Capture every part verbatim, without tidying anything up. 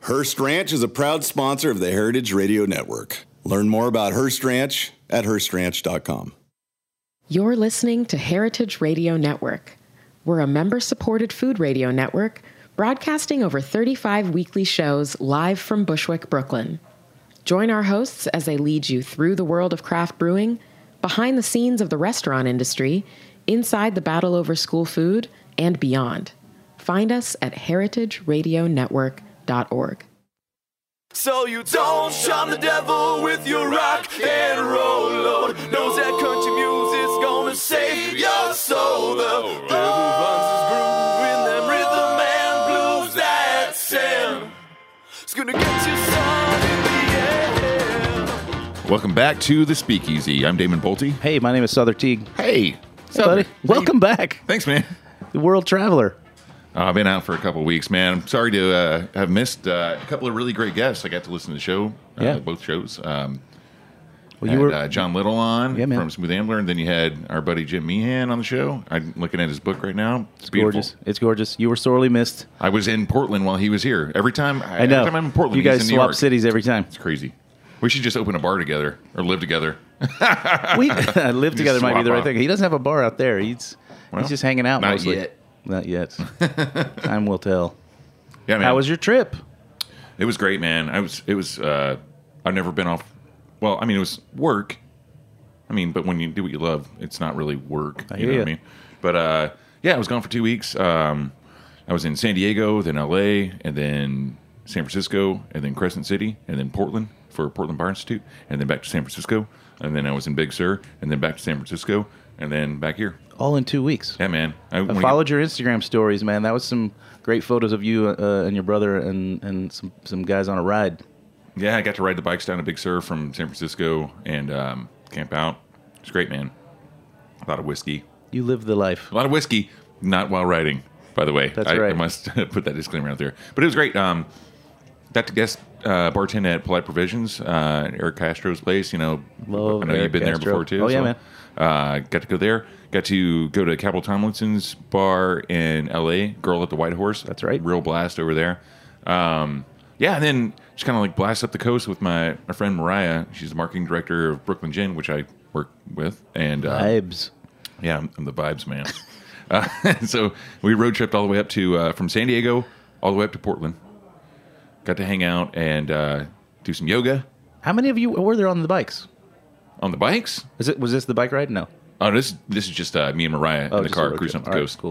Hearst Ranch is a proud sponsor of the Heritage Radio Network. Learn more about Hearst Ranch at hearst ranch dot com. You're listening to Heritage Radio Network. We're a member-supported food radio network broadcasting over thirty-five weekly shows live from Bushwick, Brooklyn. Join our hosts as they lead you through the world of craft brewing, behind the scenes of the restaurant industry, inside the battle over school food, and beyond. Find us at heritage radio network dot org. So you don't shun the devil with your rock and roll load. Knows that country music's gonna save your soul. The devil runs his groove in them rhythm and blues that sound. It's gonna get you sun in the air. Welcome back to the Speakeasy. I'm Damon Bolte. Hey, my name is Souther Teague. Hey, Hey, buddy. Welcome back. Thanks, man. The World Traveler. Uh, I've been out for a couple of weeks, man. I'm sorry to uh, have missed uh, a couple of really great guests. I got to listen to the show, uh, Yeah. both shows. Um, Well, had, you were uh, John Little on Yeah, man. from Smooth Ambler, and then you had our buddy Jim Meehan on the show. I'm looking at his book right now. It's beautiful. gorgeous. It's gorgeous. You were sorely missed. I was in Portland while he was here. Every time I know. Every time I'm in Portland, You he's guys in New swap York. cities every time. It's crazy. We should just open a bar together or live together. We live together might be swap the right off. thing. He doesn't have a bar out there. He's Well, he's just hanging out not mostly. yet. Not yet. Time will tell. Yeah, man. How was your trip? It was great, man. I was. It was. Uh, I've never been off. Well, I mean, it was work. I mean, but when you do what you love, it's not really work. I you hear know ya. what I mean? But uh, yeah, I was gone for two weeks. Um, I was in San Diego, then L A, and then San Francisco, and then Crescent City, and then Portland for Portland Bar Institute, and then back to San Francisco, and then I was in Big Sur, and then back to San Francisco, and then back here. All in two weeks. Yeah, man. I, I when followed your Instagram stories, man. That was some great photos of you uh, and your brother and, and some, some guys on a ride. Yeah, I got to ride the bikes down to Big Sur from San Francisco and um, camp out. It was great, man. A lot of whiskey. You lived the life. A lot of whiskey, not while riding, by the way. That's I, right. I must put that disclaimer out there. But it was great. Um, got to guest uh, bartend at Polite Provisions, uh, Eric Castro's place. You know, Love I know Eric you've been Castro. there before, too. Oh, yeah, so, man. Uh, got to go there. Got to go to Capital Tomlinson's bar in L A, Girl at the White Horse. That's right. Real blast over there. Um, yeah, and then just kind of like blast up the coast with my, my friend Mariah. She's the marketing director of Brooklyn Gin, which I work with. And uh, Vibes. yeah, I'm, I'm the vibes man. uh, so we road tripped all the way up to uh, from San Diego all the way up to Portland. Got to hang out and uh, do some yoga How many of you were there on the bikes? on the bikes. Is it was this the bike ride? No. Oh, this this is just uh, me and Mariah Oh, in the just a car road cruising trip. up the All right, coast. cool.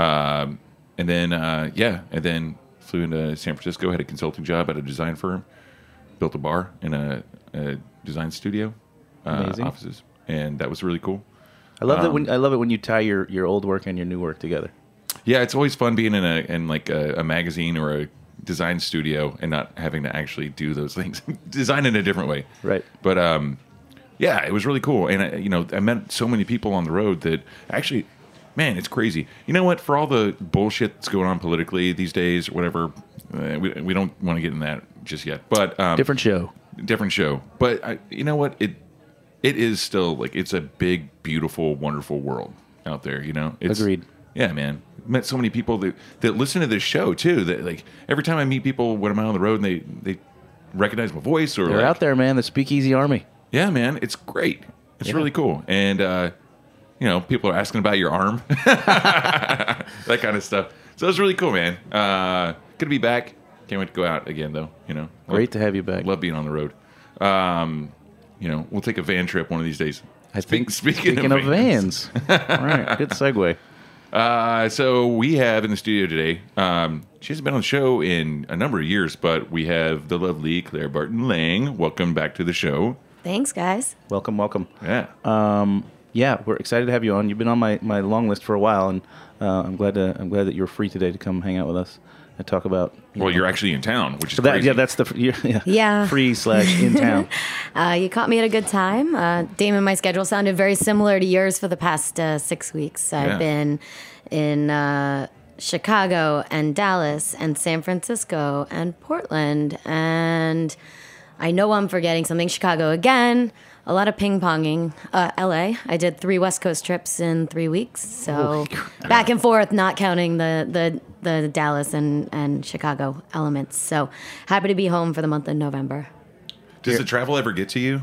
Um, and then uh, yeah, and then flew into San Francisco. Had a consulting job at a design firm. Built a bar in a, a design studio uh, Amazing. offices, and that was really cool. I love that Um, when I love it when you tie your, your old work and your new work together. Yeah, it's always fun being in a in like a, a magazine or a design studio and not having to actually do those things. Design in a different way, Right. But um, yeah, it was really cool, and I, you know, I met so many people on the road that actually, man, it's crazy. You know what? For all the bullshit that's going on politically these days, or whatever, uh, we we don't want to get in that just yet. But um, Different show. different show. But I, you know what? It it is still like it's a big, beautiful, wonderful world out there. You know, it's, Agreed. Yeah, man. Met so many people that, that listen to this show too. That like every time I meet people when I'm out on the road and they they recognize my voice or They're like, out there, man. The Speakeasy Army. yeah, man, it's great. It's Yeah. really cool. And uh, you know, people are asking about your arm, that kind of stuff. So it's really cool, man. Uh, good to be back. Can't wait to go out again, though. You know, Great to have you back. Love being on the road. Um, you know, we'll take a van trip one of these days. I think speaking, speaking of of vans. All right, good segue. Uh, so we have in the studio today, um, she hasn't been on the show in a number of years, but we have the lovely Claire Barton Lang. Welcome back to the show. Thanks, guys. Welcome, welcome. Yeah. Um, yeah, we're excited to have you on. You've been on my, my long list for a while, and uh, I'm glad to I'm glad that you're free today to come hang out with us and talk about. You well, know, you're actually in town, which is so that, crazy. yeah, that's the yeah, yeah. Yeah. free slash in town. Uh, you caught me at a good time. Uh, Damon, my schedule sounded very similar to yours for the past uh, six weeks. I've Yeah. been in uh, Chicago and Dallas and San Francisco and Portland. And I know I'm forgetting something. Chicago again, a lot of ping ponging. Uh, L A. I did three West Coast trips in three weeks, so back and forth, not counting the the, the Dallas and, and Chicago elements. So happy to be home for the month of November. Does the travel ever get to you,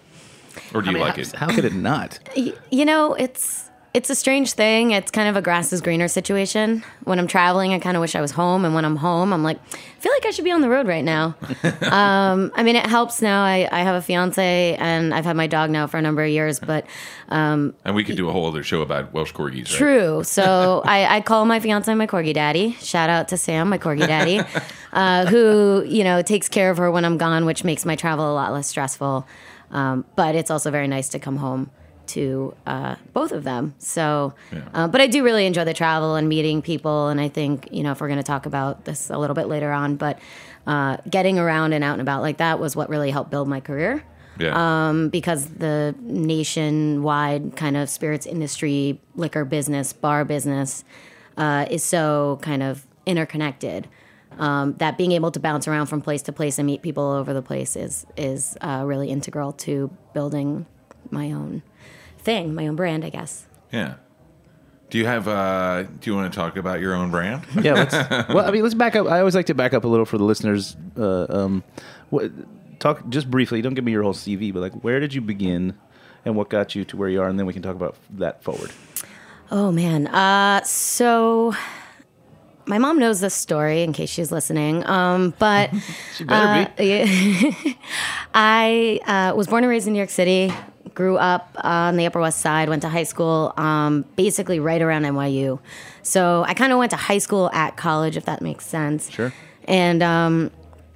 or do I you mean, like how, it? How could it not? Y- You know, it's it's a strange thing. It's kind of a grass is greener situation. When I'm traveling, I kind of wish I was home, and when I'm home, I'm like, I feel like I should be on the road right now. um, I mean, it helps now. I, I have a fiance, and I've had my dog now for a number of years, but um, And we could do a whole other show about Welsh corgis, right? true. So I, I call my fiance my corgi daddy. Shout out to Sam, my corgi daddy, uh, who you know takes care of her when I'm gone, which makes my travel a lot less stressful. Um, but it's also very nice to come home to uh, both of them. So, Yeah. uh, but I do really enjoy the travel and meeting people. And I think, you know, if we're going to talk about this a little bit later on, but uh, getting around and out and about like that was what really helped build my career. Yeah. Um, because the nationwide kind of spirits industry, liquor business, bar business uh, is so kind of interconnected. Um, that being able to bounce around from place to place and meet people all over the place is is uh, really integral to building my own thing, my own brand, I guess. Yeah. Do you have? Uh, do you want to talk about your own brand? Yeah. Let's, well, I mean, let's back up. I always like to back up a little for the listeners. Uh, um, what, talk just briefly. Don't give me your whole C V, but like, where did you begin, and what got you to where you are, and then we can talk about that forward. Oh man. Uh, so my mom knows this story in case she's listening. Um, but She better uh, yeah. I uh, was born and raised in New York City. Grew up on the Upper West Side. Went to high school, um, basically right around N Y U. So I kind of went to high school at college, if that makes sense. Sure. And um,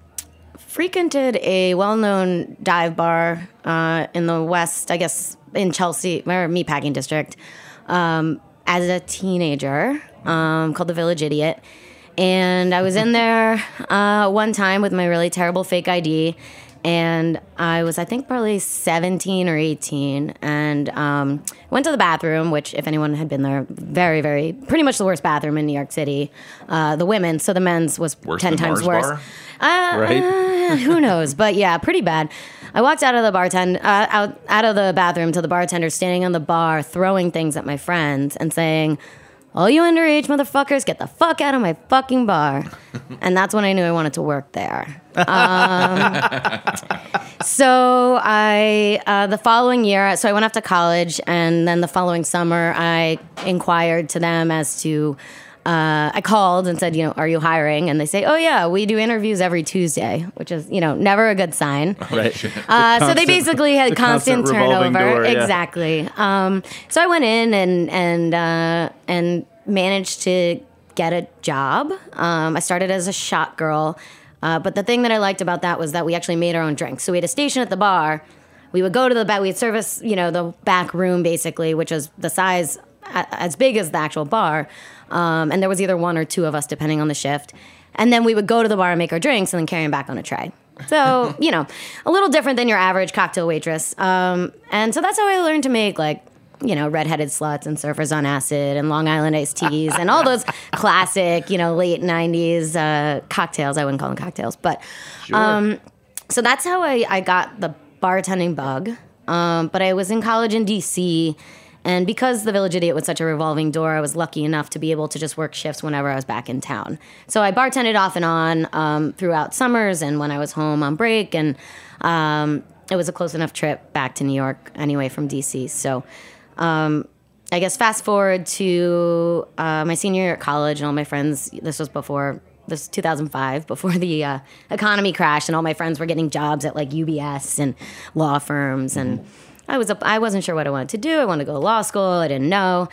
frequented a well-known dive bar uh, in the West, I guess in Chelsea, or Meatpacking District, um, as a teenager, um, called the Village Idiot. And I was in there uh, one time with my really terrible fake I D. And I was, I think, probably seventeen or eighteen, and um, went to the bathroom, which, if anyone had been there, very, very, pretty much the worst bathroom in New York City. Uh, the women's, so the men's was Worse ten than times Mars worse. Bar? Uh, Right. uh, who knows? But yeah, pretty bad. I walked out of the bartend, uh, out out of the bathroom to the bartender standing on the bar, throwing things at my friends and saying, "All you underage motherfuckers, get the fuck out of my fucking bar." And that's when I knew I wanted to work there. Um, so I, uh, the following year, so I went off to college, and then the following summer, I inquired to them as to, uh, I called and said, you know, "Are you hiring?" And they say, "Oh yeah, we do interviews every Tuesday," which is, you know, never a good sign. Right. Uh, so they constant- basically had the constant, constant revolving turnover. door, yeah. Exactly. Um, so I went in and and uh, and managed to get a job. Um, I started as a shot girl, uh, but the thing that I liked about that was that we actually made our own drinks. So we had a station at the bar. We would go to the back. We'd service, you know, the back room basically, which is the size a- as big as the actual bar. Um, and there was either one or two of us, depending on the shift. And then we would go to the bar and make our drinks and then carry them back on a tray. So, you know, a little different than your average cocktail waitress. Um, and so that's how I learned to make, like, you know, Redheaded Sluts and Surfers on Acid and Long Island Iced Teas and all those classic, you know, late nineties uh, cocktails. I wouldn't call them cocktails. But um, so that's how I, I got the bartending bug. Um, but I was in college in D C, and because the Village Idiot was such a revolving door, I was lucky enough to be able to just work shifts whenever I was back in town. So I bartended off and on um, throughout summers and when I was home on break. And um, it was a close enough trip back to New York anyway from D C. So um, I guess fast forward to uh, my senior year at college, and all my friends, this was before, this was two thousand five, before the uh, economy crashed, and all my friends were getting jobs at like U B S and law firms. And I was, I wasn't sure what I wanted to do. I wanted to go to law school. I didn't know.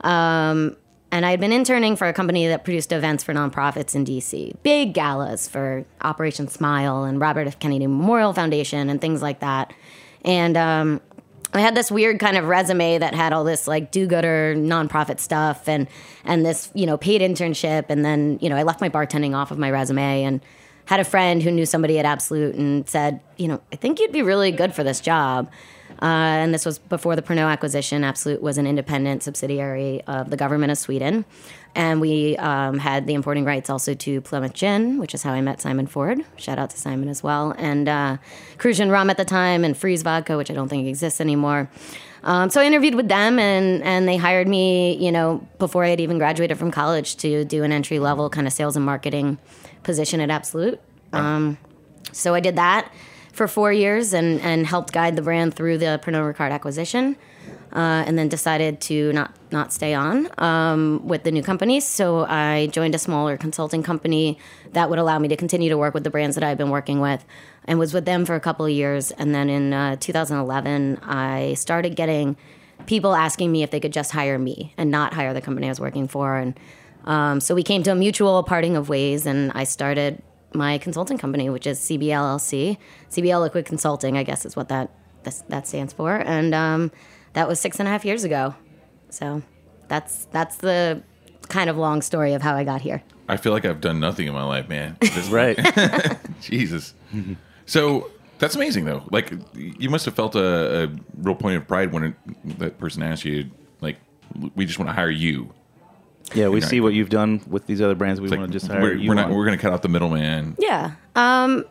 Um, and I had been interning for a company that produced events for nonprofits in D C. Big galas for Operation Smile and Robert F. Kennedy Memorial Foundation and things like that. And um, I had this weird kind of resume that had all this like do-gooder nonprofit stuff and and this, you know, paid internship. And then, you know, I left my bartending off of my resume and had a friend who knew somebody at Absolute and said, you know, I think you'd be really good for this job. Uh, and this was before the Pernod acquisition. Absolute was an independent subsidiary of the government of Sweden. And we um, had the importing rights also to Plymouth Gin, which is how I met Simon Ford. Shout out to Simon as well. And uh, Crucian Rum at the time, and Freeze Vodka, which I don't think exists anymore. Um, so I interviewed with them, and, and they hired me, you know, before I had even graduated from college to do an entry-level kind of sales and marketing position at Absolut. Um, so I did that for four years and, and helped guide the brand through the Pernod Ricard acquisition, uh, and then decided to not, not stay on um, with the new company. So I joined a smaller consulting company that would allow me to continue to work with the brands that I've been working with, and was with them for a couple of years. And then in uh, two thousand eleven, I started getting people asking me if they could just hire me and not hire the company I was working for. And um, so we came to a mutual parting of ways, and I started my consulting company, which is C B L L C. C B L Liquid Consulting, I guess, is what that that stands for. And um, that was six and a half years ago. So that's that's the kind of long story of how I got here. I feel like I've done nothing in my life, man. This- Right. Jesus. So that's amazing, though. Like, you must have felt a, a real point of pride when it, that person asked you, like, we just want to hire you. Yeah, we Right. see what you've done with these other brands. We It's want like, to just hire we're, you. we're not. on. We're going to cut out the middleman. Yeah. Um,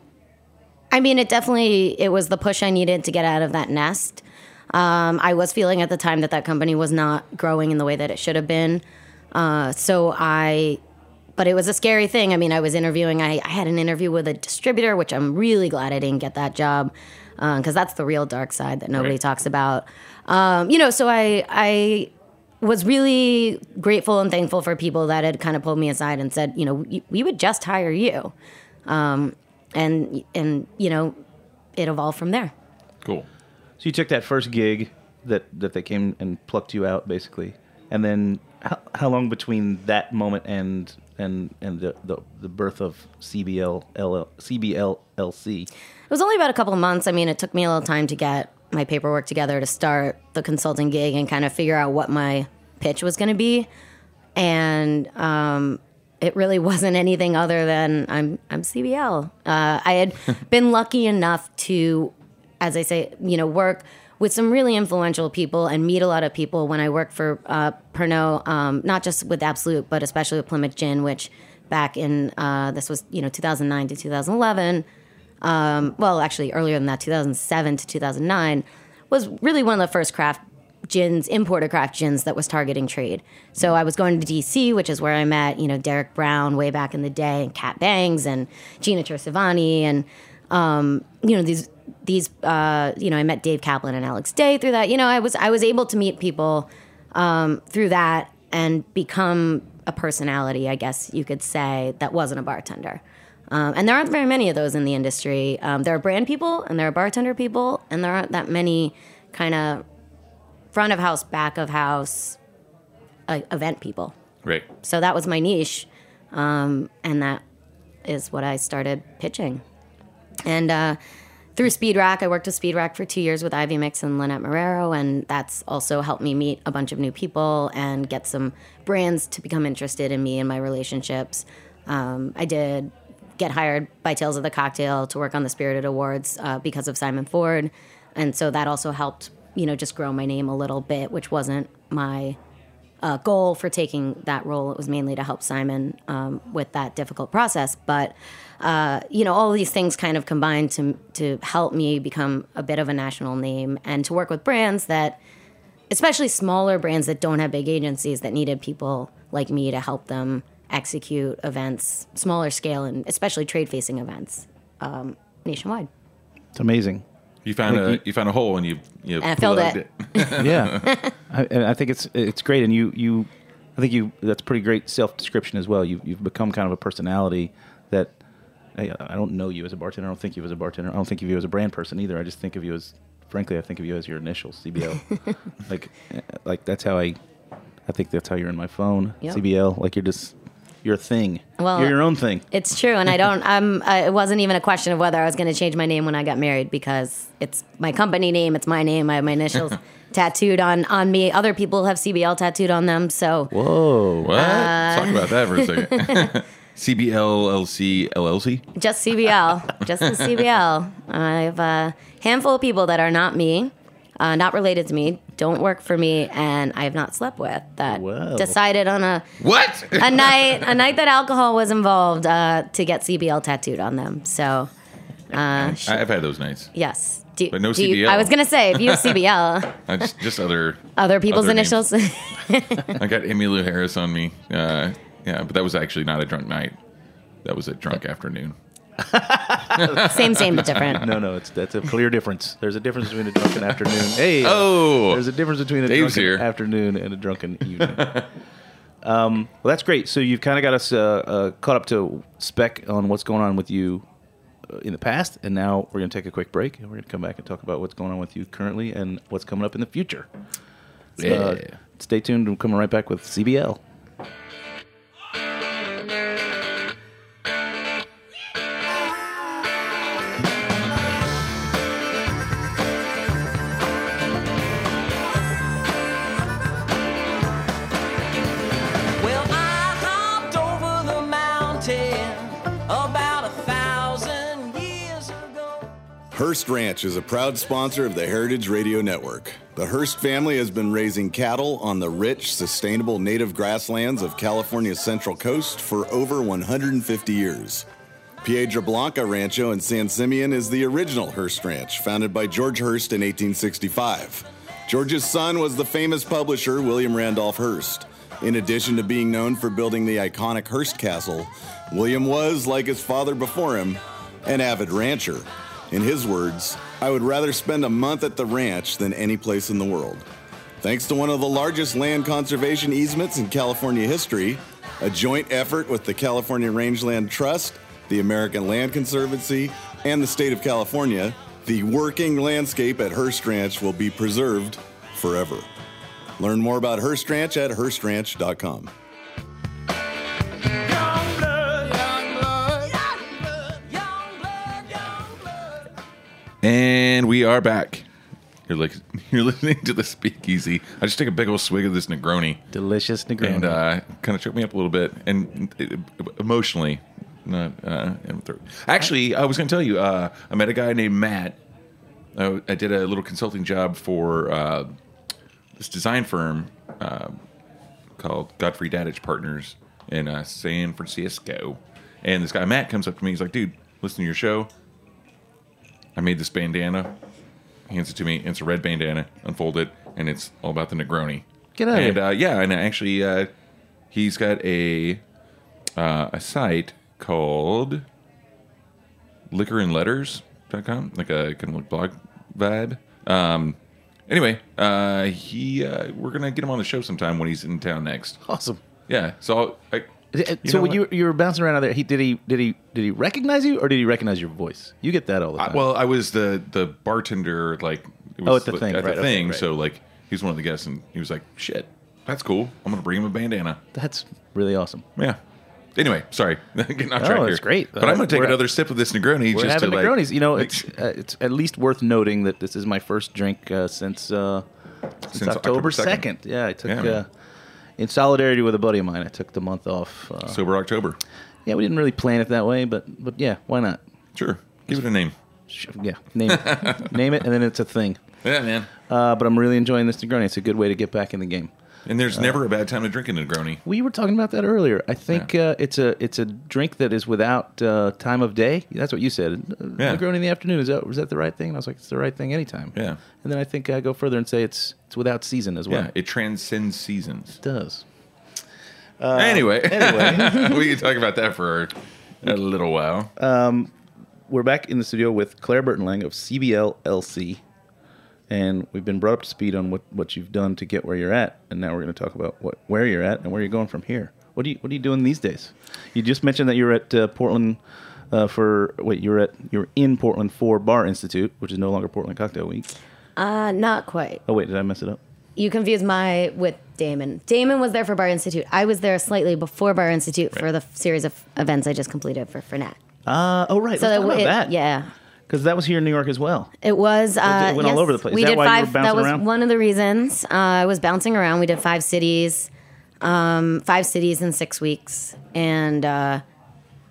I mean, it definitely, it was the push I needed to get out of that nest. Um, I was feeling at the time that that company was not growing in the way that it should have been. Uh, so I, but it was a scary thing. I mean, I was interviewing, I, I had an interview with a distributor, which I'm really glad I didn't get that job, because uh, that's the real dark side that nobody Right. talks about. Um, you know, so I, I was really grateful and thankful for people that had kind of pulled me aside and said, you know, we, we would just hire you. Um, and, and, you know, it evolved from there. Cool. So you took that first gig that, that they came and plucked you out, basically, and then how, how long between that moment and and and the the, the birth of C B L C B L L C? It was only about a couple of months. I mean, it took me a little time to get my paperwork together to start the consulting gig and kind of figure out what my pitch was going to be. And um, it really wasn't anything other than I'm I'm C B L. Uh, I had been lucky enough to, as I say, you know, work with some really influential people and meet a lot of people when I worked for uh, Pernod, um, not just with Absolut, but especially with Plymouth Gin, which back in, uh, this was, you know, two thousand nine to two thousand eleven, um, well, actually earlier than that, two thousand seven to two thousand nine, was really one of the first craft gins, imported craft gins that was targeting trade. So I was going to D C, which is where I met, you know, Derek Brown way back in the day, and Kat Bangs, and Gina Tersivani, and, um, you know, these... These, uh, you know, I met Dave Kaplan and Alex Day through that. You know, I was I was able to meet people um, through that and become a personality, I guess you could say, that wasn't a bartender. Um, and there aren't very many of those in the industry. Um, there are brand people and there are bartender people, and there aren't that many kind of front of house, back of house uh, event people. Right. So that was my niche, um, and that is what I started pitching. And uh, through Speed Rack, I worked with Speed Rack for two years with Ivy Mix and Lynette Marrero, and that's also helped me meet a bunch of new people and get some brands to become interested in me and my relationships. Um, I did get hired by Tales of the Cocktail to work on the Spirited Awards uh, because of Simon Ford, and so that also helped, you know, just grow my name a little bit, which wasn't my uh, goal for taking that role. It was mainly to help Simon um, with that difficult process, but Uh, you know, all these things kind of combined to to help me become a bit of a national name and to work with brands that, especially smaller brands that don't have big agencies, that needed people like me to help them execute events, smaller scale, and especially trade-facing events um, nationwide. It's amazing. You found Like a you- you found a hole and you you And I filled plugged it. Yeah, I, and I think it's it's great, and you you, I think you that's pretty great self description as well. You you've become kind of a personality that. I, I don't know you as a bartender. I don't think you as a bartender. I don't think of you as a brand person either. I just think of you as, frankly, I think of you as your initials, C B L. like, like that's how I, I think that's how you're in my phone, Yep. C B L. Like you're just, you're a thing. Well, you're your own thing. It's true, and I don't. I'm. I, it wasn't even a question of whether I was going to change my name when I got married, because it's my company name. It's my name. I have my initials tattooed on on me. Other people have C B L tattooed on them. So Whoa. What? Uh, Talk about that for a second. C B L L C L L C? just C B L, just the C B L. I have a handful of people that are not me. uh, not related to me, don't work for me, and I have not slept with, that Wow. decided on a What? a night a night that alcohol was involved uh, to get C B L tattooed on them. So, uh, sh- I've had those nights. yes. Do, But no do you- C B L. I was going to say, if you have C B L, I just, just other other people's other names. initials. I got Emmylou Harris on me. Uh, yeah, but that was actually not a drunk night. That was a drunk afternoon. Same, same, but different. No, no, it's that's a clear difference. There's a difference between a drunken afternoon. Hey, Oh, there's a difference between a Dave's drunken here. afternoon and a drunken evening. um, well, that's great. So you've kind of got us uh, uh, caught up to spec on what's going on with you uh, in the past, and now we're going to take a quick break, and we're going to come back and talk about what's going on with you currently and what's coming up in the future. So, uh, Yeah. stay tuned. We're coming right back with C B L. Well, I hopped over the mountain about a thousand years ago. Hearst Ranch is a proud sponsor of the Heritage Radio Network. The Hearst family has been raising cattle on the rich, sustainable native grasslands of California's Central Coast for over one hundred fifty years. Piedra Blanca Rancho in San Simeon is the original Hearst Ranch, founded by George Hearst in eighteen sixty-five. George's son was the famous publisher William Randolph Hearst. In addition to being known for building the iconic Hearst Castle, William was, like his father before him, an avid rancher. In his words, "I would rather spend a month at the ranch than any place in the world." Thanks to one of the largest land conservation easements in California history, a joint effort with the California Rangeland Trust, the American Land Conservancy, and the state of California, the working landscape at Hearst Ranch will be preserved forever. Learn more about Hearst Ranch at hearst ranch dot com. Young blood, young blood, young blood, young blood, young blood. And we are back. You're like you're listening to the Speakeasy. I just took a big old swig of this Negroni, Delicious Negroni. and uh, kind of choked me up a little bit, and it, emotionally. Not uh, in the throat. Actually, I was going to tell you. Uh, I met a guy named Matt. I, I did a little consulting job for uh, this design firm uh, called Godfrey Dadich Partners in uh, San Francisco. And this guy Matt comes up to me. He's like, "Dude, listen to your show. I made this bandana." He hands it to me. And it's a red bandana. Unfold it, and it's all about the Negroni. Get out of and here. uh, yeah, and actually, uh, he's got a uh, a site called liquor and letters dot com, like a kind of like blog vibe. Um, anyway, uh, he uh, we're gonna get him on the show sometime when he's in town next. Awesome. Yeah, so I, Uh, you So know when what? you you were bouncing around out there, he did he did he did he recognize you or did he recognize your voice? You get that all the I, time. well, I was the the bartender, like it Oh, was at the thing, at right, the okay, thing. right. So like he's one of the guests, and he was like, "Shit, that's cool. I'm gonna bring him a bandana." That's really awesome. Yeah. Anyway, sorry, getting off No, track here. it's great. But I'm gonna take We're- another sip of this Negroni We're just having to like. Negronis. You know, it's uh, it's at least worth noting that this is my first drink uh, since uh, since, Since October October second. second. Yeah, I took Yeah, man. uh, in solidarity with a buddy of mine. I took the month off. Uh, Sober October. yeah, we didn't really plan it that way, but but yeah, why not? Sure, give it a name. Sh- Yeah, name it, name it, and then it's a thing. Yeah, man. Uh, but I'm really enjoying this Negroni. It's a good way to get back in the game. And there's never a bad time to drink a Negroni. We were talking about that earlier. I think uh, it's a it's a drink that is without uh, time of day. That's what you said. Uh, Yeah. Negroni in the afternoon, is that was that the right thing? And I was like, it's the right thing anytime. Yeah. And then I think I go further and say it's it's without season as well. Yeah, it transcends seasons. It does. anyway, Anyway, we can talk about that for a little while. we're back in the studio with Claire Burton Lang of C B L L C. And we've been brought up to speed on what, what you've done to get where you're at, and now we're going to talk about what where you're at and where you're going from here. What do you what are you doing these days? You just mentioned that you're at uh, Portland uh, for wait you're at you're in Portland for Bar Institute, which is no longer Portland Cocktail Week. Uh, not quite. Oh wait, did I mess it up? You confused my with Damon. Damon was there for Bar Institute. I was there slightly before Bar Institute for the f- series of events I just completed for Fernet. Uh, oh right, let's talk about it- that. yeah, because that was here in New York as well. it was. Uh, it went all yes, over the place. Is We that did why you were five. bouncing that was around? one of the reasons uh, I was bouncing around. We did five cities, um, five cities in six weeks, and uh,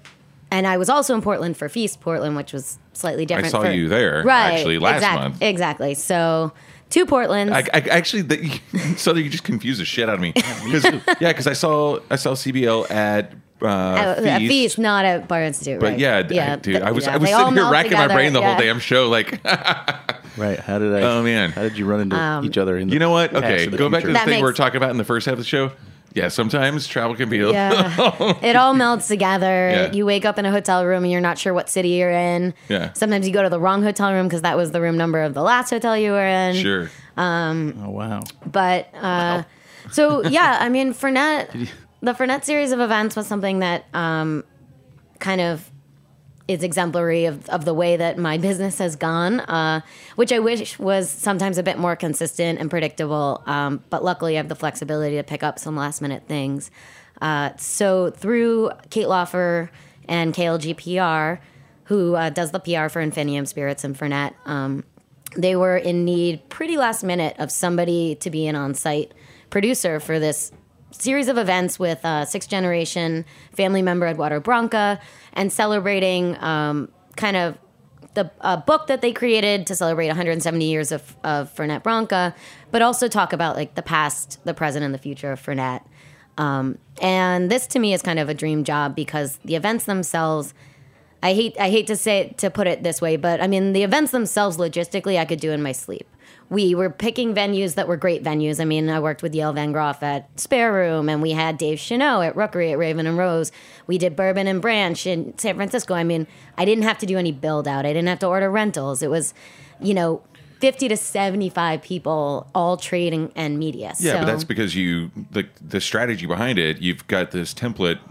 and I was also in Portland for Feast Portland, which was slightly different. I saw for, you there, right, actually, last exact- month. Exactly. So two Portlands. I, I actually, the, so you just confused the shit out of me. 'Cause, yeah, because I saw I saw C B L at uh, at, Feast. at Feast, not at Bar Institute. But right? yeah, I, dude, I was yeah, I was they all sitting here meld racking my together, brain the yeah. whole damn show. Like, Right. How did I? Oh, man. How did you run into Um, each other? In the you know what? past Okay, or the go back to future? the That thing we were makes- talking about in the first half of the show. Yeah, sometimes travel can be. A, Yeah, it all melds together. Yeah. You wake up in a hotel room and you're not sure what city you're in. Yeah. Sometimes you go to the wrong hotel room because that was the room number of the last hotel you were in. Sure. Oh wow. But uh, so yeah, I mean, Fernet, the Fernet series of events was something that um, kind of is exemplary of, of the way that my business has gone, uh, which I wish was sometimes a bit more consistent and predictable. Um, but luckily, I have the flexibility to pick up some last minute things. Uh, so through Kate Loffer and K L G P R, who uh, does the P R for Infinium Spirits and Fernet, um, they were in need pretty last minute of somebody to be an on-site producer for this series of events with uh, sixth generation family member Eduardo Branca and celebrating um, kind of the uh, book that they created to celebrate one hundred seventy years of, of Fernet Branca, but also talk about like the past, the present, and the future of Fernet. Um, and this to me is kind of a dream job because the events themselves, I hate I hate to say to put it this way, but I mean the events themselves logistically I could do in my sleep. We were picking venues that were great venues. I mean, I worked with Yale Van Groff at Spare Room, and we had Dave Chanot at Rookery at Raven and Rose. We did Bourbon and Branch in San Francisco. I mean, I didn't have to do any build out. I didn't have to order rentals. It was, you know, fifty to seventy-five people, all trade and, and media. Yeah, so, but that's because you the the strategy behind it. You've got this template.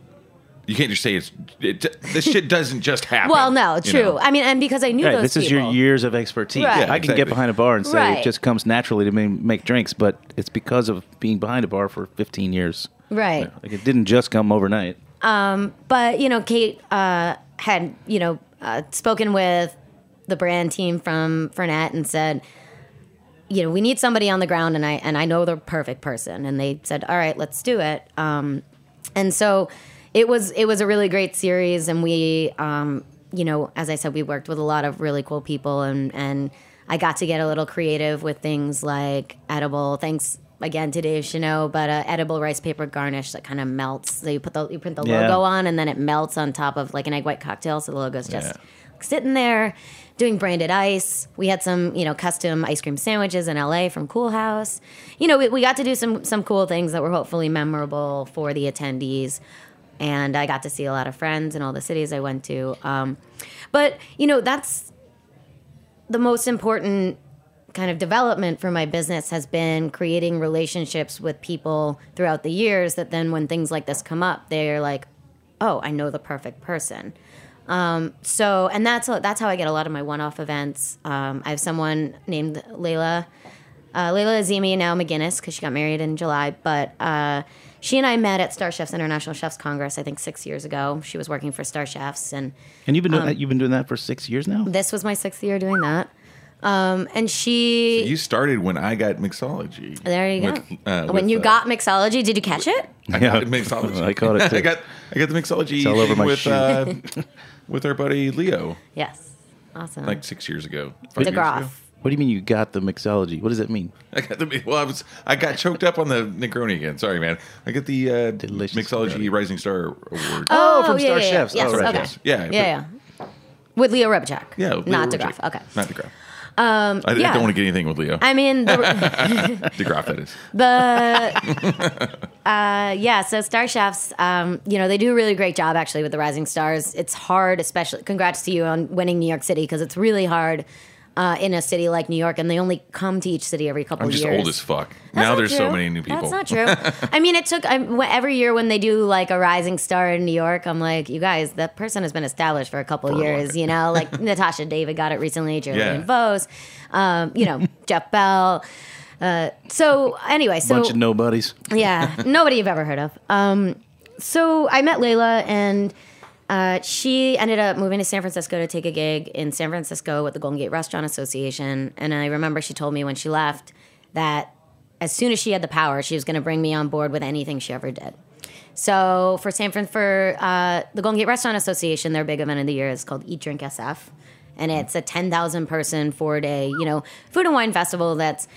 You can't just say it's it, this shit doesn't just happen. well, no, you true. know? I mean, and because I knew Right, those this is people. your years of expertise. Right. Yeah, I can exactly. get behind a bar and say Right. it just comes naturally to me make drinks, but it's because of being behind a bar for fifteen years. Right. Like it didn't just come overnight. But, you know, Kate uh, had, you know, uh, spoken with the brand team from Fernet and said, you know, we need somebody on the ground, and I and I know the perfect person. And they said, all right, let's do it. Um, and so it was it was a really great series, and we, um, you know, as I said, we worked with a lot of really cool people, and and I got to get a little creative with things like edible. Thanks again to Dave Chanot, but uh, edible rice paper garnish that kind of melts. So you put the you print the Yeah. logo on, and then it melts on top of like an egg white cocktail, so the logo's just Yeah. sitting there. Doing branded ice. We had some, you know, custom ice cream sandwiches in L A from Cool House. You know, we, we got to do some some cool things that were hopefully memorable for the attendees. And I got to see a lot of friends in all the cities I went to. Um, but, you know, that's the most important kind of development for my business has been creating relationships with people throughout the years that then when things like this come up, they're like, oh, I know the perfect person. Um, so, and that's that's how I get a lot of my one-off events. Um, I have someone named Layla, uh, Layla Azimi, now McGinnis, because she got married in July. But uh, she and I met at Star Chefs International Chefs Congress, I think six years ago. She was working for Star Chefs, and And you've been doing Um, that. You've been doing that for six years now. this was my sixth year doing that. Um, and she, You started when I got mixology. there you go. With, uh, when with, you uh, got mixology, did you catch it? I Yeah. got the mixology. I caught it, too. I got I got the mixology It's all over my with shoe. uh, with our buddy Leo Yes, awesome. like six years ago. five years DeGraff. ago. What do you mean you got the mixology? What does that mean? I got the well. I was I got choked up on the Negroni again. Sorry, man. I got the uh, Delicious mixology Negroni. Rising Star Award. Oh, from yeah, Star yeah, yeah. Chefs. Yes, Oh, right. okay. Yes. Yeah, but- yeah, yeah. With Leo Rebchak. Yeah, Leo not Roachek. DeGraff. Okay. Not DeGraff. Um, I, yeah. I don't want to get anything with Leo. I mean, the, DeGraff, that is. the uh, yeah. So Star Chefs, um, you know, they do a really great job actually with the Rising Stars. It's hard, especially. Congrats to you on winning New York City because it's really hard uh, in a city like New York, and they only come to each city every couple I'm just years. old as fuck. That's now not there's so true. many new people. That's not true. I mean, it took I, every year when they do like a Rising Star in New York. I'm like, you guys, that person has been established for a couple For a years. while. You know, like Natasha David got it recently, Julian Yeah. Vos, um, you know, Jeff Bell. Uh, so anyway, so Bunch of nobodies. yeah, nobody you've ever heard of. Um, so I met Layla, and uh, she ended up moving to San Francisco to take a gig in San Francisco with the Golden Gate Restaurant Association. And I remember she told me when she left that as soon as she had the power, she was going to bring me on board with anything she ever did. So for San Fran, for uh, the Golden Gate Restaurant Association, their big event of the year is called Eat Drink S F, and it's a ten thousand person four day, you know, food and wine festival that's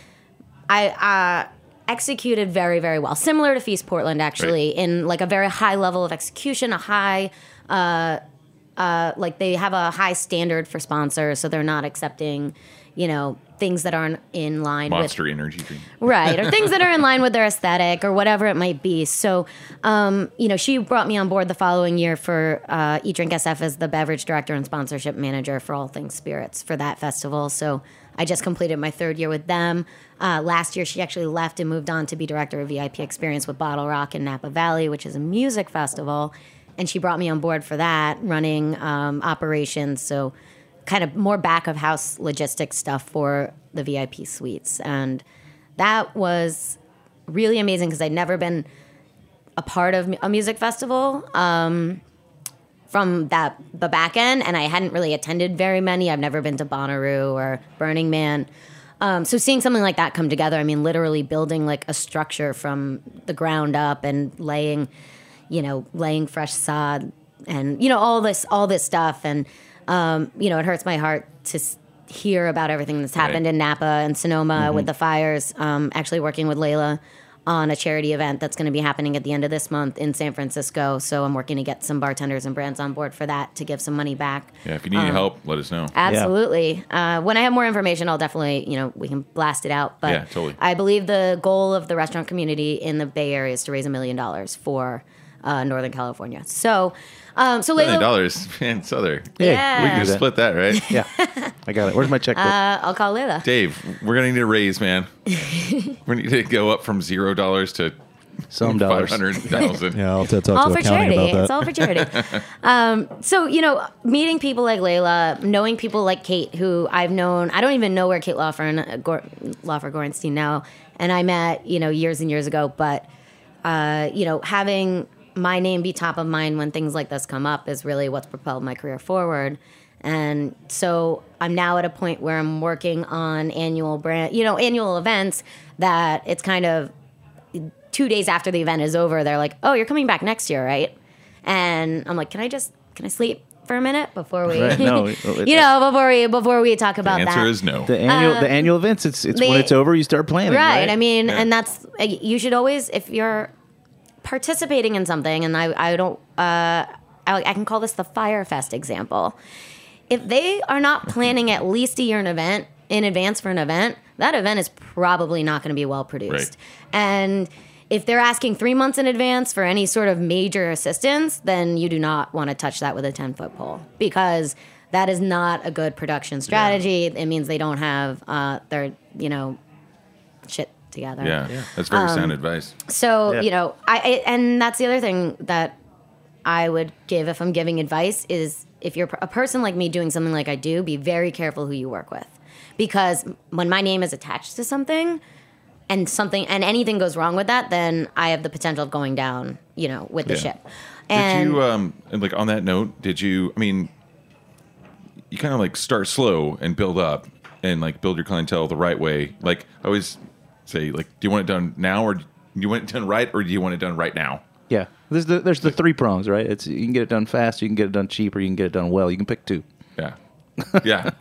I uh, executed very very well, similar to Feast Portland actually, right. in like a very high level of execution, a high. Uh, Uh, like they have a high standard for sponsors, so they're not accepting, you know, things that aren't in line Monster with energy drink, right, or things that are in line with their aesthetic or whatever it might be. So, um, you know, she brought me on board the following year for uh, Eat Drink S F as the beverage director and sponsorship manager for all things spirits for that festival. So I just completed my third year with them. Uh, last year, she actually left and moved on to be director of V I P Experience with Bottle Rock in Napa Valley, which is a music festival. And she brought me on board for that, running um, operations, so kind of more back of house logistics stuff for the V I P suites. And that was really amazing because I'd never been a part of a music festival um, from that the back end, and I hadn't really attended very many. I've never been to Bonnaroo or Burning Man. Um, so seeing something like that come together, I mean, literally building like a structure from the ground up and laying... you know, laying fresh sod and, you know, all this, all this stuff. And, um, you know, it hurts my heart to s- hear about everything that's happened right. in Napa and Sonoma mm-hmm. with the fires. Um, actually working with Layla on a charity event that's going to be happening at the end of this month in San Francisco. So I'm working to get some bartenders and brands on board for that to give some money back. Yeah, if you need um, help, let us know. Absolutely. Yeah. Uh, when I have more information, I'll definitely, you know, we can blast it out. But yeah, totally. I believe the goal of the restaurant community in the Bay Area is to raise a million dollars for Uh, Northern California. So, um, so Million Layla, dollars, man, Souther. Yeah. We can that. split that, right? Yeah, I got it. Where's my checkbook? uh, I'll call Layla. Dave, we're gonna need a raise, man. We need to go up from zero dollars to some five dollars. hundred thousand. Yeah, I'll have to talk All to for accounting charity. about that. It's all for charity. um, so, you know, meeting people like Layla, knowing people like Kate, who I've known, I don't even know where Kate Lawfer, Gor- Lawfer Gorenstein now, and I met, you know, years and years ago, but, uh, you know, having my name be top of mind when things like this come up is really what's propelled my career forward. And so I'm now at a point where I'm working on annual brand, you know, annual events that it's kind of two days after the event is over, they're like, oh, you're coming back next year, right? And I'm like, can I just, can I sleep for a minute before we, Right, no, you know, before we, before we talk about The that? answer is no. The annual Uh, the annual events. It's it's the- when it's over, you start planning. Right. Right. I mean, Yeah. and that's, you should always, if you're participating in something, and I, I don't, uh, I, I can call this the Firefest example. If they are not planning at least a year in event in advance for an event, that event is probably not going to be well produced. Right. And if they're asking three months in advance for any sort of major assistance, then you do not want to touch that with a ten foot pole, because that is not a good production strategy. Yeah. It means they don't have uh, their, you know, shit together. Yeah, that's very sound advice. So, Yeah. you know, I, I and that's the other thing that I would give if I'm giving advice is, if you're a person like me doing something like I do, be very careful who you work with. Because when my name is attached to something and something and anything goes wrong with that, then I have the potential of going down, you know, with the Yeah. ship. And Did you, um, and like on that note, did you, I mean, you kind of like start slow and build up and like build your clientele the right way. Like I always say, like, do you want it done now, or do you want it done right, or do you want it done right now? Yeah. There's the there's the three prongs, right? It's you can get it done fast, you can get it done cheap, or you can get it done well. You can pick two. Yeah. Yeah.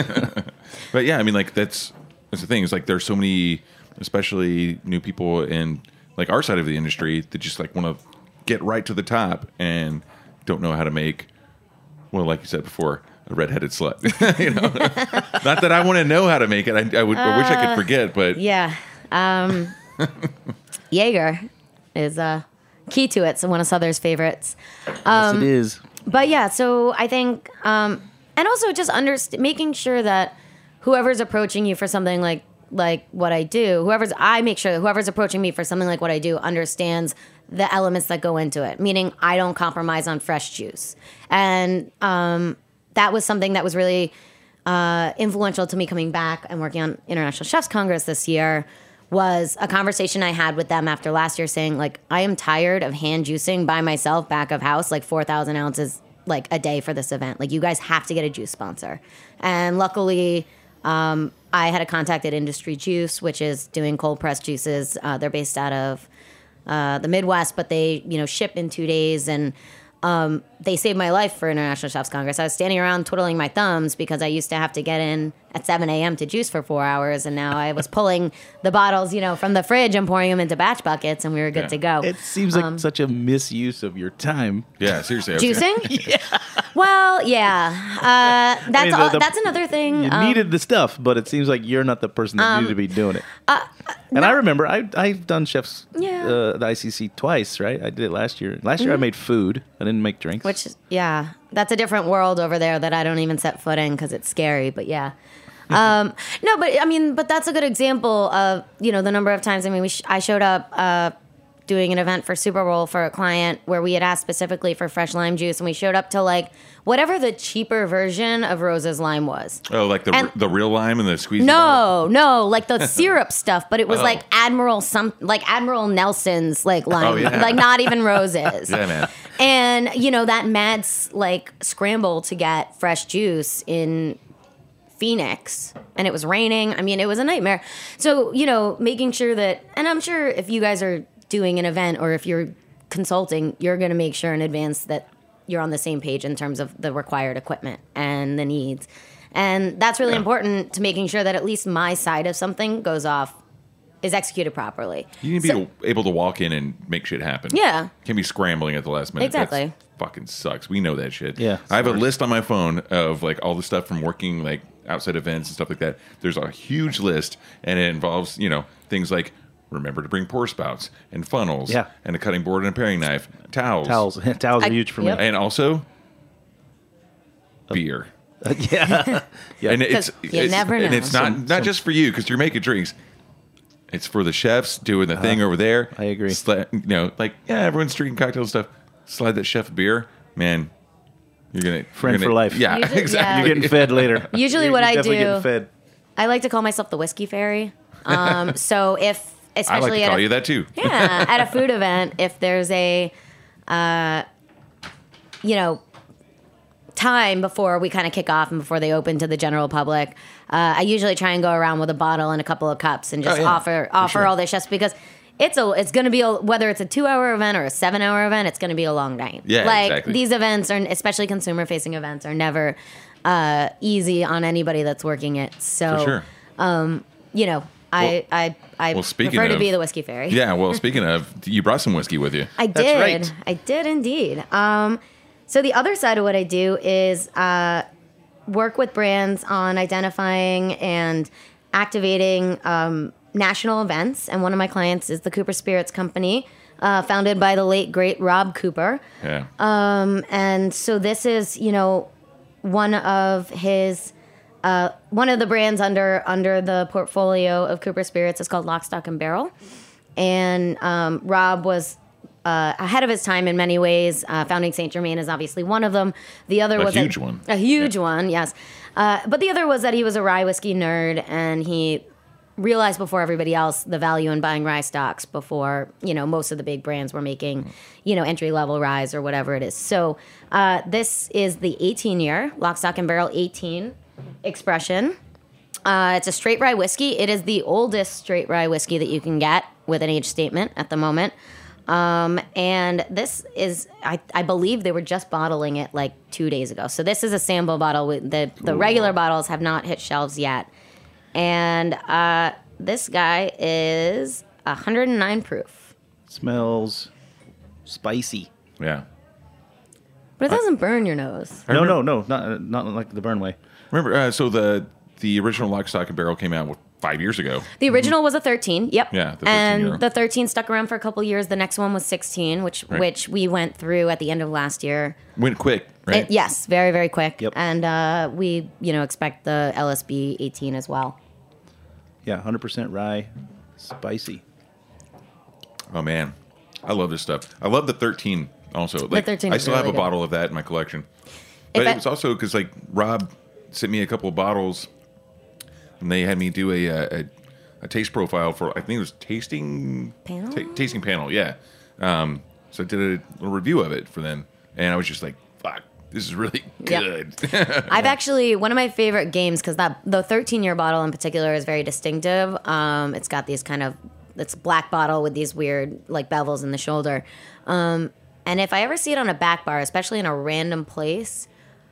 But yeah, I mean, like that's that's the thing. It's like there's so many, especially new people in like our side of the industry, that just like want to get right to the top and don't know how to make, well, like you said before, a redheaded slut. You know, not that I want to know how to make it. I, I would. I wish I could forget, but yeah, um, Jaeger is uh, key to it. So one of Souther's favorites. yes, it is. But yeah, so I think, um, and also just underst- making sure that whoever's approaching you for something like like what I do, whoever's I make sure that whoever's approaching me for something like what I do understands the elements that go into it. Meaning, I don't compromise on fresh juice, and um, that was something that was really uh, influential to me coming back and working on International Chefs Congress this year. Was a conversation I had with them after last year, saying like, I am tired of hand juicing by myself back of house like four thousand ounces like a day for this event. Like, you guys have to get a juice sponsor. And luckily, um, I had a contact at Industry Juice, which is doing cold pressed juices. Uh, they're based out of uh, the Midwest, but they you know ship in two days and. Um, they saved my life for International Chefs Congress. I was standing around twiddling my thumbs because I used to have to get in at seven a.m. to juice for four hours, and now I was pulling the bottles, you know, from the fridge and pouring them into batch buckets, and we were good Yeah. to go. It seems like Um, such a misuse of your time. Yeah, seriously. I was- Juicing? yeah. Well, yeah. Uh, that's I mean, the- all, the- that's another thing. You Um, needed the stuff, but it seems like you're not the person that needed to be doing it. and I remember I I've done chefs Yeah. uh, the I C C twice, right? I did it last year. Last year I made food. I didn't make drinks. Which, yeah, that's a different world over there that I don't even set foot in because it's scary. But yeah, um, no, but I mean, but that's a good example of you know the number of times. I mean, we sh- I showed up uh, doing an event for Super Bowl for a client where we had asked specifically for fresh lime juice, and we showed up to like whatever the cheaper version of Rose's lime was. Oh, like the And- the real lime and the squeeze. bottle? No, no, like the syrup stuff, but it was Oh. like Admiral some like Admiral Nelson's like lime, Oh, yeah. like not even Rose's. Yeah, man. And you know that mad s- like scramble to get fresh juice in Phoenix, and it was raining. I mean, it was a nightmare. So you know, making sure that, and I'm sure if you guys are doing an event or if you're consulting, you're going to make sure in advance that you're on the same page in terms of the required equipment and the needs. And that's really Yeah. important important to making sure that at least my side of something goes off, is executed properly. You need to So- be able to walk in and make shit happen. Yeah. Can't be scrambling at the last minute. Exactly. That's fucking sucks. We know that shit. Yeah. I have a list on my phone of like all the stuff from working like outside events and stuff like that. There's a huge list, and it involves, you know, things like remember to bring pour spouts and funnels Yeah. and a cutting board and a paring knife, towels. Towels. Towels I- are huge for yep. me. And also beer. yeah. yeah. And it's, 'Cause you it's never and know. it's not Some- not some- just for you because you're making drinks. It's for the chefs doing the thing over there. I agree. Sla- you know, like yeah, everyone's drinking cocktails and stuff. Slide that chef a beer, man. You're gonna Friend you're gonna- for life. Yeah, Usually- exactly. You're getting fed later. Usually You're- what you're I definitely do- getting fed. I like to call myself the whiskey fairy. Um, so if I like especially to at call a, you that too. yeah, at a food event, if there's a, uh, you know, time before we kind of kick off and before they open to the general public, uh, I usually try and go around with a bottle and a couple of cups and just Oh, yeah, offer for offer sure. all the chefs because it's a it's going to be a, whether it's a two hour event or a seven hour event, it's going to be a long night. Yeah, like exactly. these events are especially consumer facing events are never uh, easy on anybody that's working it. So For sure. you know, I I I well, speaking prefer to of- be the whiskey fairy. Yeah. Well, speaking of, you brought some whiskey with you. I That's did. right. I did indeed. Um, so the other side of what I do is uh, work with brands on identifying and activating um, national events. And one of my clients is the Cooper Spirits Company, uh, founded by the late great Rob Cooper. Yeah. Um, and so this is, you know, one of his uh, one of the brands under under the portfolio of Cooper Spirits is called Lock, Stock, and Barrel. And um, Rob was uh, ahead of his time in many ways. Uh, founding Saint Germain is obviously one of them. The other A was huge a, one. A huge Yeah. one, yes. Uh, but the other was that he was a rye whiskey nerd, and he realized before everybody else the value in buying rye stocks before, you know, most of the big brands were making, you know, entry level ryes or whatever it is. So uh, this is the eighteen year Lock, Stock, and Barrel eighteen expression. Uh, it's a straight rye whiskey. It is the oldest straight rye whiskey that you can get with an age statement at the moment. Um, and this is, I, I believe they were just bottling it like two days ago. So this is a sample bottle. With the the regular bottles have not hit shelves yet. And uh, this guy is one hundred nine proof. Smells spicy. Yeah. But it doesn't burn your nose. No, no, no, not not like the burn way. Remember, uh, so the the original Lock, Stock, and Barrel came out what, five years ago. The original was a thirteen. Yep. Yeah, the thirteen and euro. the thirteen stuck around for a couple years. The next one was sixteen, which Right. which we went through at the end of last year. Went quick, right? It- yes, very very quick. Yep. And uh, we you know expect the L S B eighteen as well. Yeah, one hundred percent rye, spicy. Oh man, I love this stuff. I love the thirteen also. Like, thirteen I is still really have a good. bottle of that in my collection. But If it I- was also because like Rob sent me a couple of bottles, and they had me do a a, a, a taste profile for I think it was tasting Panel? ta- tasting panel. Yeah. Um, so I did a little review of it for them, and I was just like, "Fuck, this is really Yep. good." I've actually one of my favorite games because that the thirteen year bottle in particular is very distinctive. Um, it's got these kind of It's a black bottle with these weird like bevels in the shoulder. Um, and if I ever see it on a back bar, especially in a random place,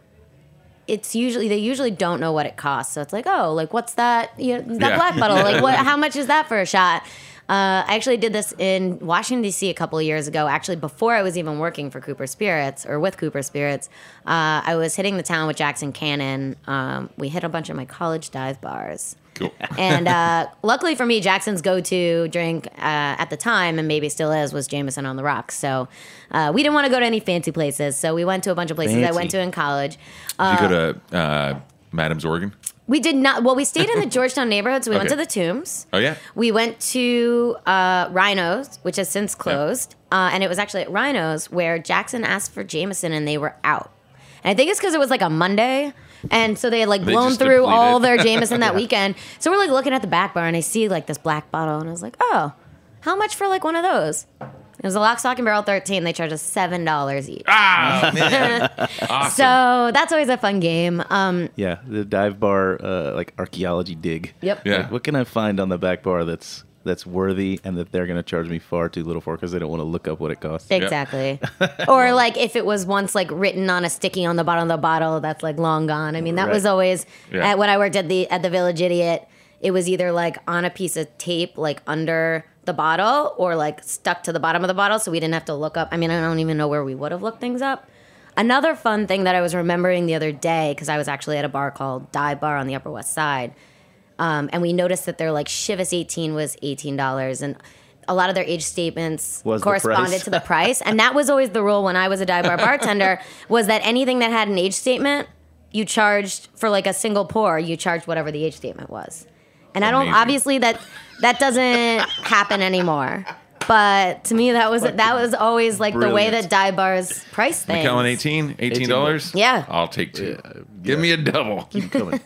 it's usually they usually don't know what it costs. So it's like, oh, like what's that? You know, that Yeah. black bottle. Like, what? How much is that for a shot? Uh, I actually did this in Washington, D C a couple of years ago, actually before I was even working for Cooper Spirits or with Cooper Spirits. Uh, I was hitting the town with Jackson Cannon. Um, we hit a bunch of my college dive bars. Cool. And uh, luckily for me, Jackson's go-to drink uh, at the time, and maybe still is, was Jameson on the rocks. So uh, we didn't want to go to any fancy places, so we went to a bunch of places I Fancy. went to in college. Did you go to uh, Madam's Oregon? We did not. Well, we stayed in the Georgetown neighborhood, so we went Okay. to the Tombs. Oh, yeah? We went to uh, Rhinos, which has since closed. Uh, and it was actually at Rhinos where Jackson asked for Jameson and they were out. And I think it's because it was like a Monday. And so they had like They blown just through depleted. all their Jameson that weekend. So we're like looking at the back bar and I see like this black bottle and I was like, oh, how much for like one of those? It was a Lock, Stock, and Barrel thirteen. They charged us seven dollars each. Ah, man. Awesome. So that's always a fun game. Um, Yeah, the dive bar, uh, like archaeology dig. yep. Yeah. Like, what can I find on the back bar that's that's worthy and that they're going to charge me far too little for because they don't want to look up what it costs? Exactly. Or like if it was once like written on a sticky on the bottom of the bottle, that's like long gone. I mean, that Right. was always Yeah. at, when I worked at the at the Village Idiot. It was either like on a piece of tape, like under the bottle, or like stuck to the bottom of the bottle, so we didn't have to look up. I mean, I don't even know where we would have looked things up. Another fun thing that I was remembering the other day, because I was actually at a bar called Dive Bar on the Upper West Side, um, and we noticed that their like Chivas eighteen was eighteen dollars, and a lot of their age statements Was the corresponded price. to the price, and that was always the rule when I was a dive bar bartender, was that anything that had an age statement, you charged for like a single pour, you charged whatever the age statement was. And I don't Amazing. obviously that that doesn't happen anymore. But to me, that was that was always like the way Brilliant. that dive bars price things. Macallan eighteen, eighteen dollars. Yeah. I'll take two. Give me a double. Keep coming.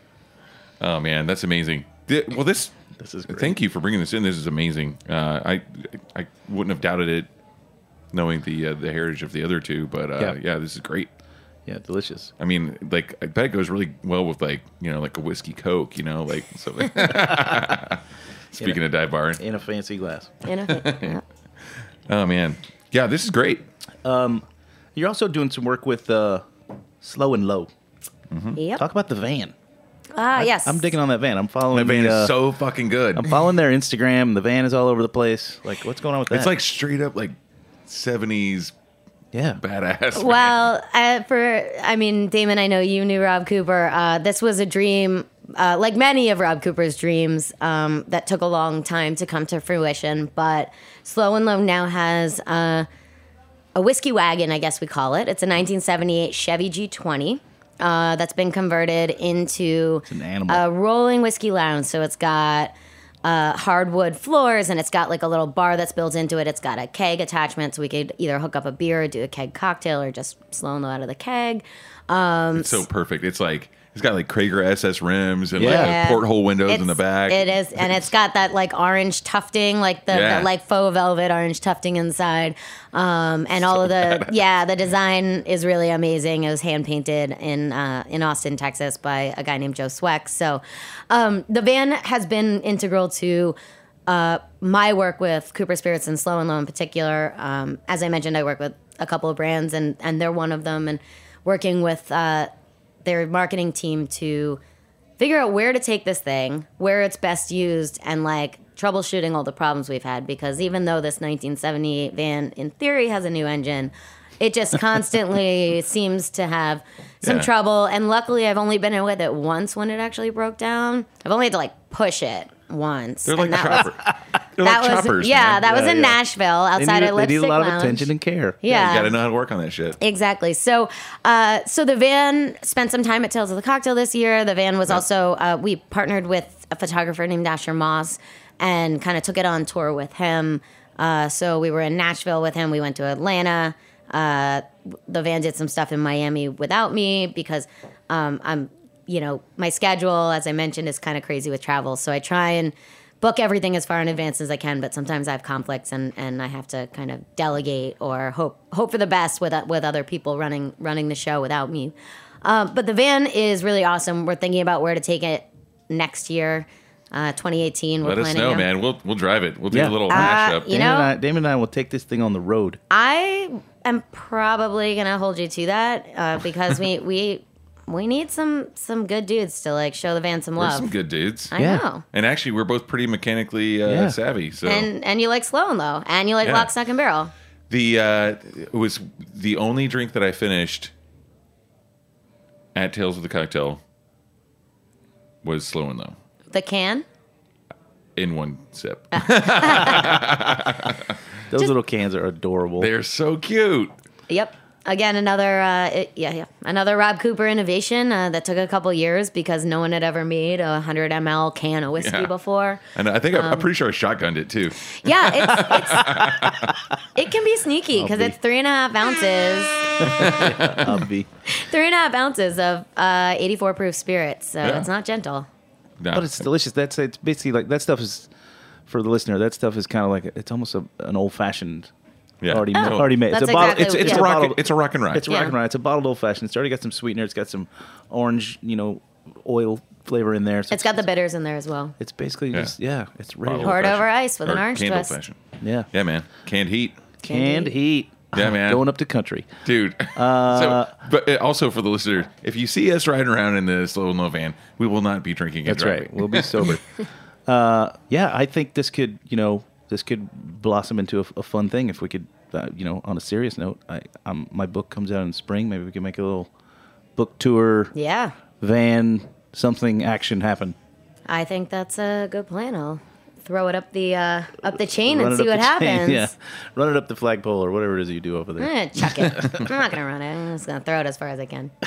Oh man, that's amazing. Th- Well, this. This is great. Thank you for bringing this in. This is amazing. Uh, I I wouldn't have doubted it, knowing the uh, the heritage of the other two. But uh, Yeah. yeah. this is great. Yeah, delicious. I mean, like I bet it goes really well with like you know like a whiskey Coke. You know, like so. Speaking of dive bar, In a fancy glass. You know? Yeah. oh man, yeah, this is great. You're also doing some work with uh, Slow and Low. Yep. Talk about the van. Ah, yes. I'm digging on that van. I'm That following van the, uh, is so fucking good. I'm following their Instagram. The van is all over the place. Like, what's going on with that? It's like straight up like seventies yeah, badass. man. Well, uh, for I mean, Damon, I know you knew Rob Cooper. Uh, this was a dream, uh, like many of Rob Cooper's dreams, um, that took a long time to come to fruition. But Slow and Low now has uh, a whiskey wagon, I guess we call it. It's a nineteen seventy-eight Chevy G twenty. Uh, that's been converted into an animal. a rolling whiskey lounge. So it's got uh, hardwood floors, and it's got like a little bar that's built into it. It's got a keg attachment, so we could either hook up a beer or do a keg cocktail or just slow them out of the keg. Um, It's so perfect. It's like it's got like Krager S S rims and Yeah. like porthole windows in the It's- back. It is, and it's got that like orange tufting, like the, Yeah. the like faux velvet orange tufting inside, um, and all of the yeah, the design is really amazing. It was hand painted in uh, in Austin, Texas, by a guy named Joe Sweck. So um, the van has been integral to uh, my work with Cooper Spirits and Slow and Low in particular. Um, as I mentioned, I work with a couple of brands, and and they're one of them, and working with uh, their marketing team to figure out where to take this thing, where it's best used, and like troubleshooting all the problems we've had. Because even though this nineteen seventy-eight van in theory has a new engine, it just constantly seems to have some Yeah. trouble. And luckily, I've only been with it once when it actually broke down. I've only had to like push it once. They're like and that was- chopper. They're that like was choppers. yeah, man. that was Yeah, in yeah. Nashville They outside need, of they Lipstick need a lot of Lounge. attention and care. Yeah, You got to know how to work on that shit. Exactly. So, uh, so the van spent some time at Tales of the Cocktail this year. The van was also uh, we partnered with a photographer named Asher Moss and kind of took it on tour with him. Uh, so we were in Nashville with him. We went to Atlanta. Uh, the van did some stuff in Miami without me because um, I'm, you know, my schedule, as I mentioned, is kind of crazy with travel. So I try and book everything as far in advance as I can, but sometimes I have conflicts and, and I have to kind of delegate or hope hope for the best with with other people running running the show without me. Um, but the van is really awesome. We're thinking about where to take it next year. uh, twenty eighteen. We're Let us planning know, to- man. We'll we'll drive it. We'll do Yeah. a little Uh, mashup. you Damon, know- and I, Damon and I will take this thing on the road. I am probably gonna hold you to that uh, because we we we need some some good dudes to like show the van some We're love. some good dudes. I Yeah. know. And actually, we're both pretty mechanically uh, Yeah. savvy. So And and you like slow and low, and you like Yeah. lock, stock, and barrel. the uh, it was the only drink that I finished at Tales of the Cocktail was Slow and Low The can. in one sip. Those little cans are adorable. They're so cute. Yep. Again, another uh, it, yeah yeah another Rob Cooper innovation uh, that took a couple years because no one had ever made a one hundred milliliter can of whiskey Yeah. before. And I think I'm, Um, I'm pretty sure I shotgunned it too. Yeah, it's, it's it can be sneaky because be. it's three and a half ounces, I'll be. three and a half ounces of uh, eighty-four proof spirits. So Yeah. it's not gentle. No, But it's delicious. That's it's basically like that stuff is for the listener. That stuff is kind of like it's almost a, an old fashioned. Yeah. Already, Oh. ma- already made. That's it's a bottle. exactly It's, what- it's yeah. a It's a rock. bottled- It's a rock and ride. It's a Yeah. rock and ride. It's a bottled old fashioned. It's already got some sweetener. It's got some orange, you know, oil flavor in there. So It's got the bitters in there as well. It's basically Yeah. just yeah. It's ready. Bottled Pour it old-fashioned. over ice with an Or orange canned twist. old-fashioned. Yeah. Yeah, man. Canned heat. Canned heat. Yeah, man. Going up to country. Dude. Uh, so, but uh, also for the listener, if you see us riding around in the Slow and Low van, we will not be drinking and That's driving. right. We'll be sober. uh, yeah, I think this could, you know, this could blossom into a, a fun thing if we could, uh, you know, on a serious note. I, um, my book comes out in spring. Maybe we can make a little book tour, Yeah, van, something action happen. I think that's a good plan. I'll throw it up the uh, up the chain Run and it see up what the chain, happens. Yeah, run it up the flagpole or whatever it is you do over there. I'm gonna chuck it. I'm not gonna run it. I'm just gonna throw it as far as I can.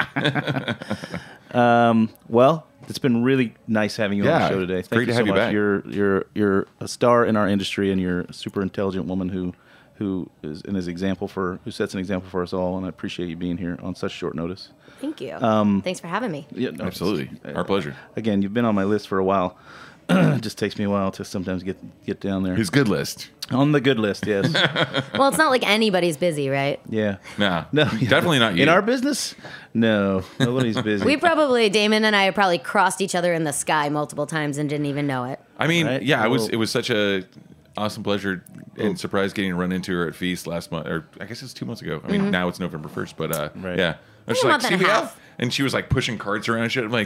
Well, it's been really nice having you on Yeah, the show today. it's Thank great you to so have you much. back. You're you're you're a star in our industry, and you're a super intelligent woman who who is and is example for who sets an example for us all. And I appreciate you being here on such short notice. Thank you. Um, Thanks for having me. Yeah, no, Absolutely. it's- Our pleasure. Again, you've been on my list for a while. It just takes me a while to sometimes get get down there His good list. on the good list. Yes, Well, it's not like anybody's busy, right? yeah. Nah. No, Definitely not you. In our business, no, nobody's busy. We probably, Damon and I probably crossed each other in the sky multiple times and didn't even know it. I mean, Right? yeah, it was Well- it was such a awesome pleasure and surprise getting to run into her at Feast last month, or I guess it's two months ago. I mean, now it's November first, but uh, Right. yeah, I was Mm-hmm. A like, month and a "See me half. out?" And she was like pushing carts around and shit. I'm like,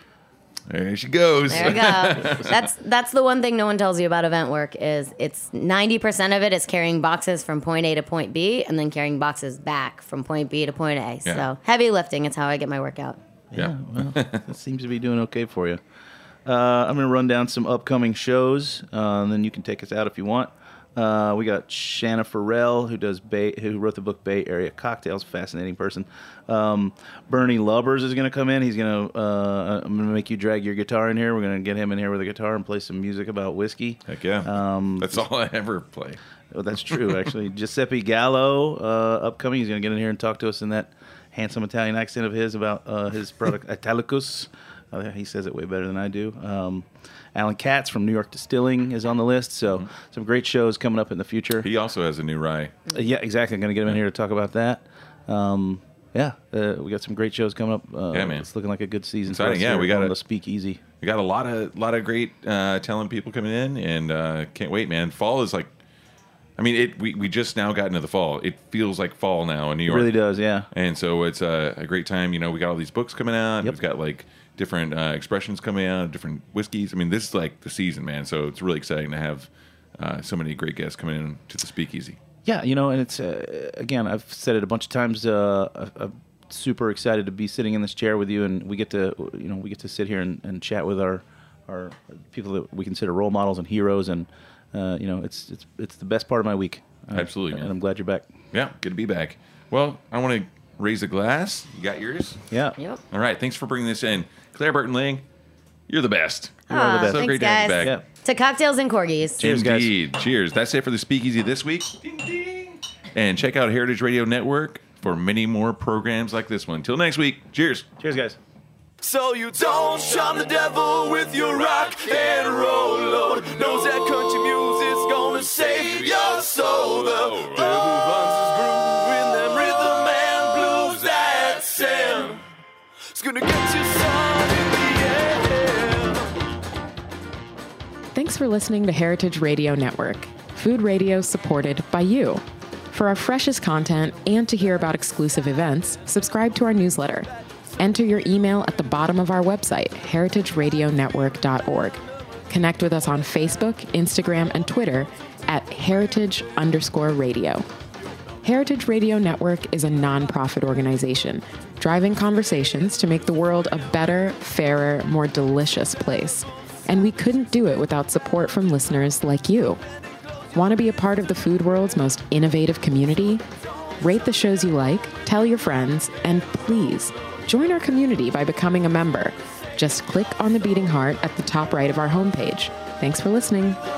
there she goes. There we go. That's that's the one thing no one tells you about event work is it's ninety percent of it is carrying boxes from point A to point B and then carrying boxes back from point B to point A. Yeah. So heavy lifting is how I get my workout. Yeah. Well, that seems to be doing okay for you. Uh, I'm going to run down some upcoming shows, uh, and then you can take us out if you want. Uh, we got Shanna Farrell, who does Bay, who wrote the book Bay Area Cocktails. Fascinating person. Um, Bernie Lubbers is going to come in. He's going to. Uh, I'm going to make you drag your guitar in here. We're going to get him in here with a guitar and play some music about whiskey. Heck yeah. Um, That's all I ever play. Oh, that's true, actually. Giuseppe Gallo, uh, upcoming. He's going to get in here and talk to us in that handsome Italian accent of his about uh, his product Italicus. Uh, he says it way better than I do. Um, Alan Katz from New York Distilling is on the list. So Mm-hmm. some great shows coming up in the future. He also has a new rye. Uh, yeah, exactly. I'm going to get him in here to talk about that. Um, yeah, uh, we got some great shows coming up. Uh, Yeah, man. It's looking like a good season. Exciting. For us Yeah, here we got on a- the Speakeasy. We got a lot of lot of great uh, talent people coming in, and uh, can't wait, man. Fall is like, I mean, it. We, we just now got into the fall. It feels like fall now in New It York. really does, yeah. And so it's a, a great time. You know, we got all these books coming out. Yep. We've got like different uh, expressions coming out, different whiskeys. I mean, this is like the season, man. So it's really exciting to have uh, so many great guests coming in to the Speakeasy. Yeah, you know, and it's uh, again, I've said it a bunch of times. Uh, I- I'm super excited to be sitting in this chair with you, and we get to, you know, we get to sit here and, and chat with our our people that we consider role models and heroes, and uh, you know, it's it's it's the best part of my week. Uh, Absolutely, and man. I'm glad you're back. Yeah, good to be back. Well, I want to raise a glass. You got yours? Yeah, Yep. All right. Thanks for bringing this in. Claire Burton Lang, you're the best. You are the Aw, best. So thanks, great to have you guys. back. Yeah. To cocktails and corgis. Cheers, guys. Indeed. Cheers. That's it for the Speakeasy this week. Ding, ding. And check out Heritage Radio Network for many more programs like this one. Till next week. Cheers. Cheers, guys. So you don't charm the devil with your rock and roll load. Knows that country music's gonna save your soul. The devil runs his groove in them rhythm and blues that Sam. It's gonna get you some in the end. Thanks for listening to Heritage Radio Network, food radio supported by you. For our freshest content and to hear about exclusive events, subscribe to our newsletter. Enter your email at the bottom of our website, heritage radio network dot org. Connect with us on Facebook, Instagram, and Twitter at heritage underscore radio. Heritage Radio Network is a nonprofit organization driving conversations to make the world a better, fairer, more delicious place. And we couldn't do it without support from listeners like you. Want to be a part of the food world's most innovative community? Rate the shows you like, tell your friends, and please join our community by becoming a member. Just click on the beating heart at the top right of our homepage. Thanks for listening.